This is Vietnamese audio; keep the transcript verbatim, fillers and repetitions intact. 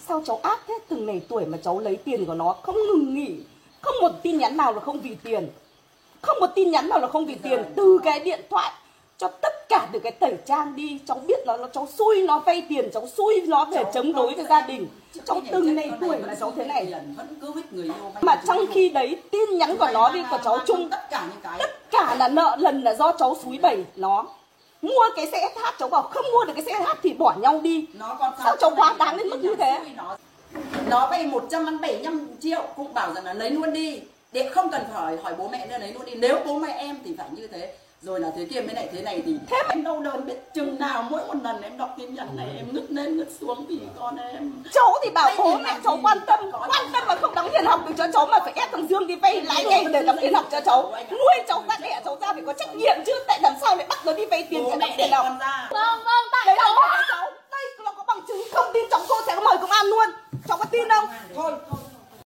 Sao cháu ác thế, từng này tuổi mà cháu lấy tiền của nó không ngừng nghỉ. Không một tin nhắn nào là không vì tiền. Không một tin nhắn nào là không vì tiền. Từ cái điện thoại cho tất cả từ cái tẩy trang đi. Cháu biết nó, nó cháu xui nó vay tiền, cháu xui nó để chống đối với gia đình. Cháu từng này tuổi mà cháu thế này. Mà trong khi đấy tin nhắn của nó đi của cháu chung tất cả là nợ lần là do cháu xúi bẩy nó. Mua cái xe ét hát cháu bảo không mua được cái xe ét hát thì bỏ nhau đi. Sao cháu quá đáng đến mức như thế? Nó vay một trăm bảy mươi lăm triệu cũng bảo rằng là lấy luôn đi, để không cần phải hỏi bố mẹ nữa, lấy luôn đi. Nếu bố mẹ em thì phải như thế. Rồi là thế kia mới lại thế này thì thế em đau đớn biết chừng nào. Mỗi một lần em đọc tin nhắn này em ngất lên ngất xuống vì con em. Cháu thì bảo bố mẹ cháu quan tâm, quan tâm mà không đóng tiền học được cho cháu mà phải ép thằng Dương đi vay lãi ngày để đóng tiền học cho cháu. Nuôi cháu ra đẻ cháu ra phải có trách nhiệm chứ, tại làm sao lại bắt nó đi vay tiền để đóng tiền học? Vâng vâng, tại đấy là cháu. Đây nó có bằng chứng không tin